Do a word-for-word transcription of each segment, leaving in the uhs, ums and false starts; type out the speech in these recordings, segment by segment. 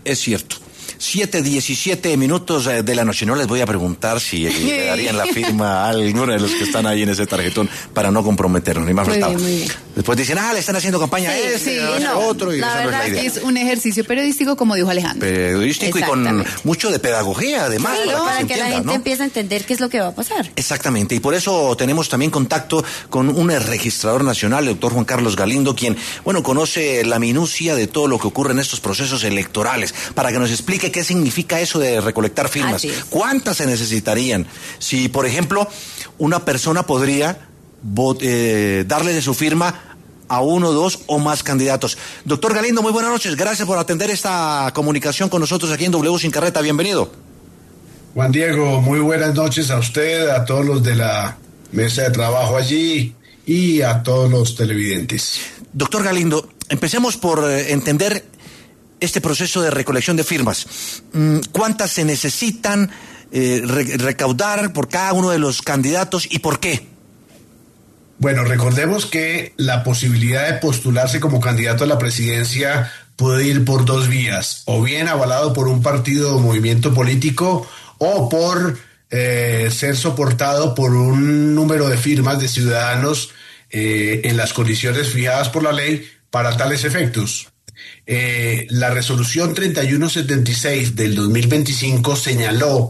Es cierto. siete diecisiete minutos de la noche. No les voy a preguntar si le darían la firma a alguno de los que están ahí en ese tarjetón para no comprometernos, ni más muy faltaba. bien, muy bien. Después dicen, ah, le están haciendo campaña a Sí, este, sí, a no, otro, y la esa no es verdad la es idea. que es un ejercicio periodístico, como dijo Alejandro. Periodístico y con mucho de pedagogía, además. Sí, para que, para se que entienda, la gente ¿no? empiece a entender qué es lo que va a pasar. Exactamente, y por eso tenemos también contacto con un registrador nacional, el doctor Juan Carlos Galindo, quien, bueno, conoce la minucia de todo lo que ocurre en estos procesos electorales, para que nos explique qué significa eso de recolectar firmas. ¿Cuántas se necesitarían? Si, por ejemplo, una persona podría vot- eh, darle de su firma a uno, dos o más candidatos. Doctor Galindo, muy buenas noches. Gracias por atender esta comunicación con nosotros aquí en W Sin Carreta. Bienvenido. Juan Diego, muy buenas noches a usted, a todos los de la mesa de trabajo allí y a todos los televidentes. Doctor Galindo, empecemos por eh, entender este proceso de recolección de firmas. ¿Cuántas se necesitan eh, re- recaudar por cada uno de los candidatos y por qué? Bueno, recordemos que la posibilidad de postularse como candidato a la presidencia puede ir por dos vías, o bien avalado por un partido o movimiento político, o por eh, ser soportado por un número de firmas de ciudadanos eh, en las condiciones fijadas por la ley para tales efectos. Eh, la resolución treinta y uno setenta y seis del dos mil veinticinco señaló,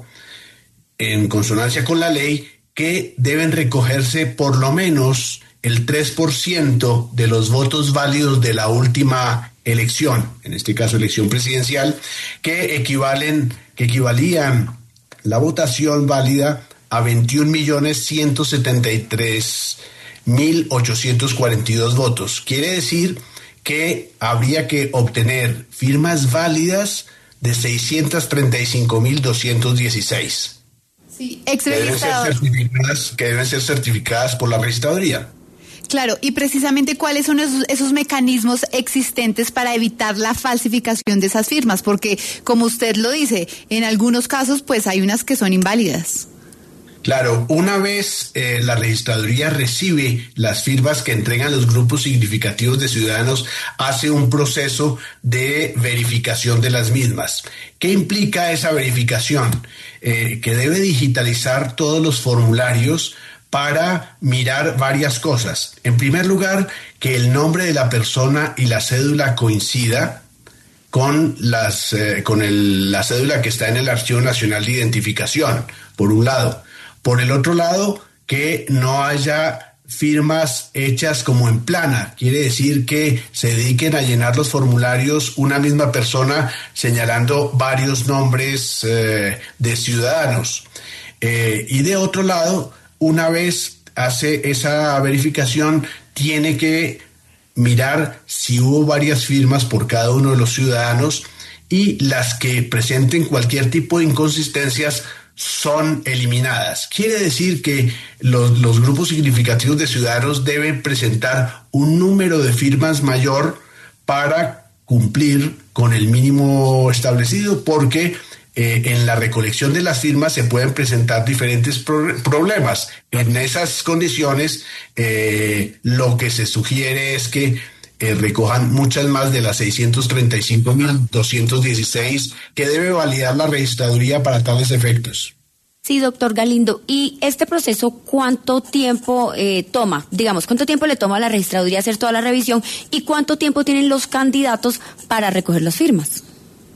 en consonancia con la ley, que deben recogerse por lo menos el tres por ciento de los votos válidos de la última elección, en este caso elección presidencial, que equivalen, que equivalían la votación válida a veintiún millones ciento setenta y tres mil ochocientos cuarenta y dos votos. Quiere decir que habría que obtener firmas válidas de seiscientos treinta y cinco mil doscientos dieciséis. Sí, que deben ser certificadas, que deben ser certificadas por la registraduría. Claro, y precisamente cuáles son esos, esos mecanismos existentes para evitar la falsificación de esas firmas, porque como usted lo dice, en algunos casos pues hay unas que son inválidas. Claro, una vez eh, la registraduría recibe las firmas que entregan los grupos significativos de ciudadanos, hace un proceso de verificación de las mismas. ¿Qué implica esa verificación? Eh, que debe digitalizar todos los formularios para mirar varias cosas. En primer lugar, que el nombre de la persona y la cédula coincida con, las, eh, con el, la cédula que está en el Archivo Nacional de Identificación, por un lado. Por el otro lado, que no haya firmas hechas como en plana. Quiere decir que se dediquen a llenar los formularios una misma persona señalando varios nombres eh, de ciudadanos. Eh, y de otro lado, una vez hace esa verificación, tiene que mirar si hubo varias firmas por cada uno de los ciudadanos y las que presenten cualquier tipo de inconsistencias son eliminadas. Quiere decir que los, los grupos significativos de ciudadanos deben presentar un número de firmas mayor para cumplir con el mínimo establecido, porque eh, en la recolección de las firmas se pueden presentar diferentes pro- problemas. En esas condiciones, eh, lo que se sugiere es que Eh, recojan muchas más de las seiscientos treinta y cinco mil doscientos dieciséis que debe validar la registraduría para tales efectos. Sí, doctor Galindo. ¿Y este proceso cuánto tiempo eh, toma? Digamos, ¿cuánto tiempo le toma a la registraduría hacer toda la revisión y cuánto tiempo tienen los candidatos para recoger las firmas?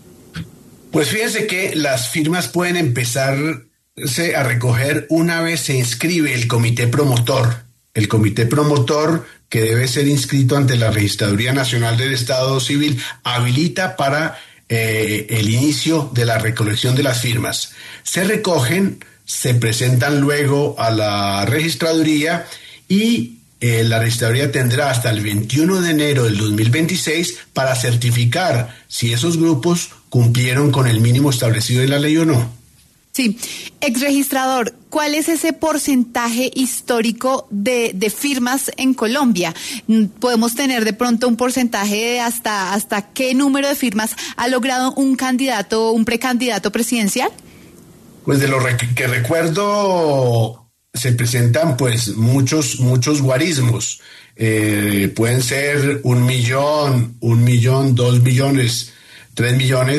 Pues fíjense que las firmas pueden empezarse a recoger una vez se inscribe el comité promotor. El comité promotor, que debe ser inscrito ante la Registraduría Nacional del Estado Civil, habilita para eh, el inicio de la recolección de las firmas. Se recogen, se presentan luego a la registraduría y eh, la registraduría tendrá hasta el veintiuno de enero del dos mil veintiséis para certificar si esos grupos cumplieron con el mínimo establecido en la ley o no. Sí, exregistrador, ¿cuál es ese porcentaje histórico de, de firmas en Colombia? ¿Podemos tener de pronto un porcentaje de hasta, hasta qué número de firmas ha logrado un candidato, un precandidato presidencial? Pues de lo que recuerdo, se presentan pues muchos, muchos guarismos. Eh, pueden ser un millón, un millón, dos millones, tres millones,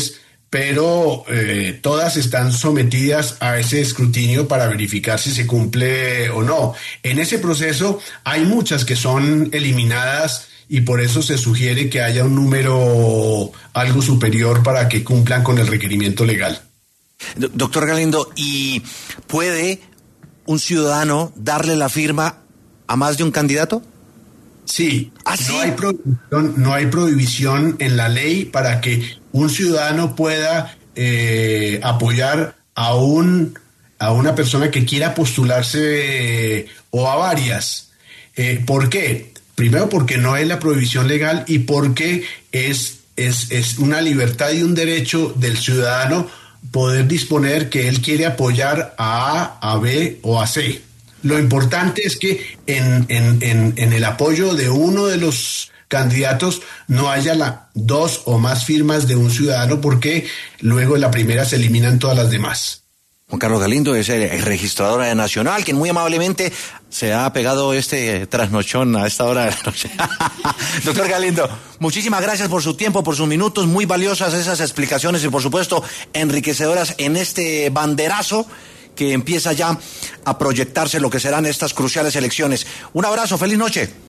pero eh, todas están sometidas a ese escrutinio para verificar si se cumple o no. En ese proceso hay muchas que son eliminadas y por eso se sugiere que haya un número algo superior para que cumplan con el requerimiento legal. Doctor Galindo, ¿y puede un ciudadano darle la firma a más de un candidato? Sí, ¿Ah, sí? No hay prohibición, no hay prohibición en la ley para que un ciudadano pueda eh, apoyar a un a una persona que quiera postularse eh, o a varias. Eh, ¿Por qué? Primero porque no es la prohibición legal y porque es, es, es una libertad y un derecho del ciudadano poder disponer que él quiere apoyar a A, a B o a C. Lo importante es que en, en, en, en el apoyo de uno de los candidatos no haya la, dos o más firmas de un ciudadano porque luego en la primera se eliminan todas las demás. Juan Carlos Galindo es el, el registrador nacional, quien muy amablemente se ha pegado este trasnochón a esta hora de la noche. Doctor Galindo, muchísimas gracias por su tiempo, por sus minutos, muy valiosas esas explicaciones y por supuesto enriquecedoras en este banderazo que empieza ya a proyectarse lo que serán estas cruciales elecciones. Un abrazo, feliz noche.